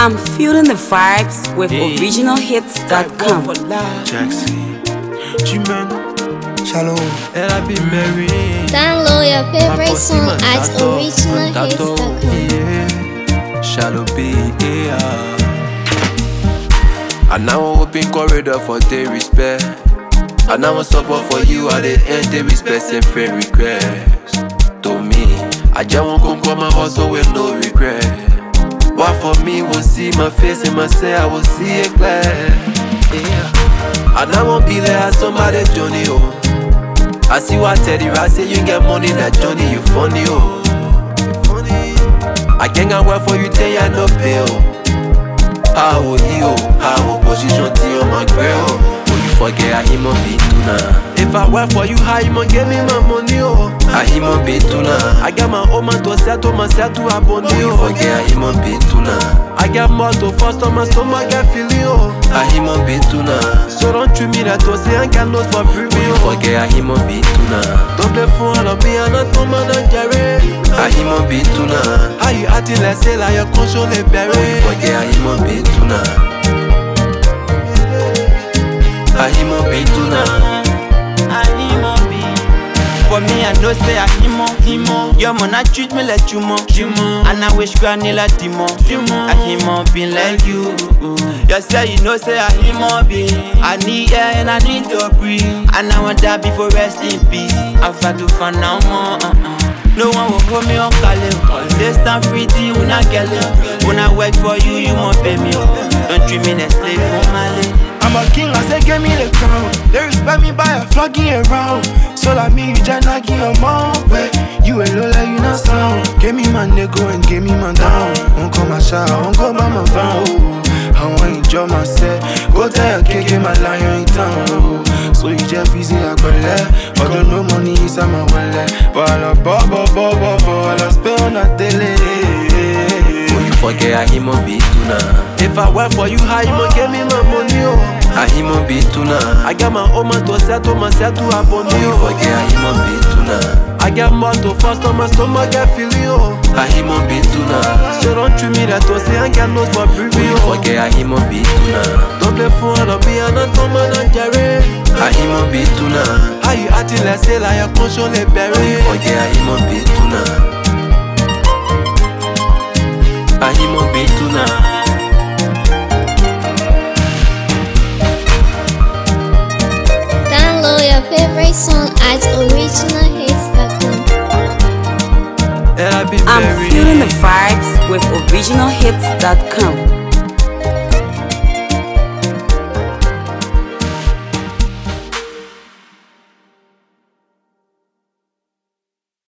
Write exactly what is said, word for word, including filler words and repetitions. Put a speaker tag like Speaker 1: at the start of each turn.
Speaker 1: I'm feeling the vibes with original hits dot com.
Speaker 2: Jackson, G-Man,
Speaker 3: Shalom.
Speaker 2: elle a bien Mary.
Speaker 4: Download your favorite song at original hits dot com.
Speaker 2: Shalom B, yeah. And now I'm open corridor for the respect. And now I'm suffer for you at the end, the respect and friend request. To me, I just won't come from my hustle with no regret. But for me, will see my face and my say I will see it clear. Yeah. And I won't be there as somebody Johnny, oh. I see what Teddy I say you get money, that Johnny, you funny, oh. I can't go work for you, tell you I no pay, oh. How will you, how will position to you, my girl? Will you forget I him on be tuna? If I work for you, how you man give me my money, oh? I him on be tuna. I got my own man to settle myself to abone, oh. You forget I him on be tuna. I got more to fast on my stomach, get feeling, oh. I him on be tuna. So don't treat me that to say I got no for preview. You forget I him on be tuna. Don't play for all of me, I'm not no man and Jerry. I him on be tuna. How you acting like say like your conscience les berry? You forget I him on be tuna. I him on be tuna.
Speaker 5: I him on be. For me, I know say I him on, him on. Your man, I treat me like you man, you man. And I wish granny like Timon, Timon. I him on be like you. You say you know say I him on be. I need air and I need to breathe. And I want die before rest in peace. I've had to find out more. Uh-uh. No one will hold me on Kale. This time free tea when I get it. When I work for you, you won't pay me. Don't treat me like slave for my lady.
Speaker 3: I'm a king, I say give me the crown. They respect me by a flogging around. So like me, you just not give your mom. Wait, you a low like you not sound. Give me my nigga and give me my down. Won't call my shot, won't go by my phone. I want enjoy myself. Go tell your kid, get my lion in town. So you just easy, I go left. Although no money inside my wallet. But I love bo bo bo bo bo. I love spend on a daily.
Speaker 2: Forget I him on be tuna. If I work for you, how you man give me my money, oh? I him on be tuna. I got my own man to settle myself to abone, oh. Forget I him on be tuna. I got more to fast on my stomach, get feeling, oh. I him on be tuna. So don't treat me that to say I got no for preview. Forget I him on be tuna. Don't play for all of me, I'm not no man and Jerry. I him on be tuna. How you acting like say like your conscience les berry? Forget I him on be tuna. I him on be tuna.
Speaker 4: Download your favorite song at original hits dot com.
Speaker 1: I'm feeling the vibes with original hits dot com.